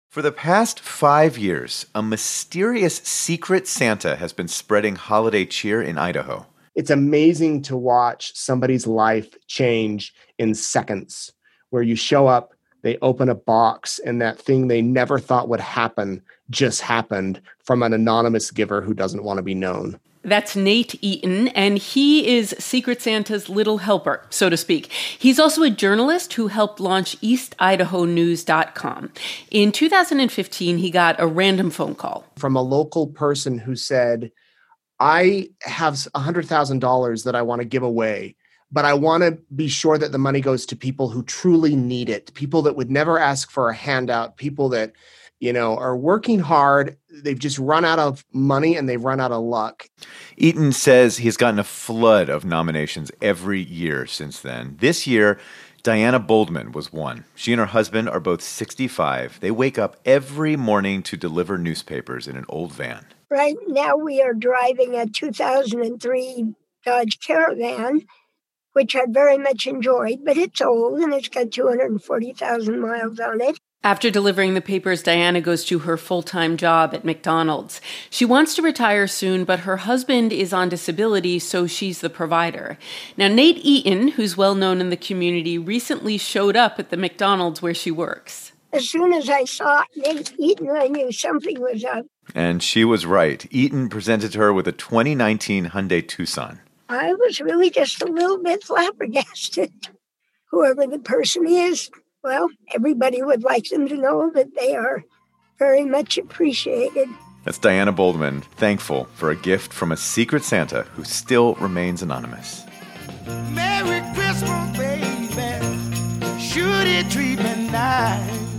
For the past 5 years, a mysterious secret Santa has been spreading holiday cheer in Idaho. It's amazing to watch somebody's life change in seconds, where you show up, they open a box, and that thing they never thought would happen just happened from an anonymous giver who doesn't want to be known. That's Nate Eaton, and he is Secret Santa's little helper, so to speak. He's also a journalist who helped launch EastIdahoNews.com. In 2015, he got a random phone call from a local person who said, I have $100,000 that I want to give away, but I want to be sure that the money goes to people who truly need it, people that would never ask for a handout, people that, are working hard. They've just run out of money and they've run out of luck. Eaton says he's gotten a flood of nominations every year since then. This year, Diana Boldman was one. She and her husband are both 65. They wake up every morning to deliver newspapers in an old van. Right now we are driving a 2003 Dodge Caravan, which I very much enjoyed, but it's old and it's got 240,000 miles on it. After delivering the papers, Diana goes to her full-time job at McDonald's. She wants to retire soon, but her husband is on disability, so she's the provider. Now, Nate Eaton, who's well known in the community, recently showed up at the McDonald's where she works. As soon as I saw Nate Eaton, I knew something was up. And she was right. Eaton presented her with a 2019 Hyundai Tucson. I was really just a little bit flabbergasted. Whoever the person is, well, everybody would like them to know that they are very much appreciated. That's Diana Boldman, thankful for a gift from a secret Santa who still remains anonymous. Merry Christmas, baby. Should it treat me nice?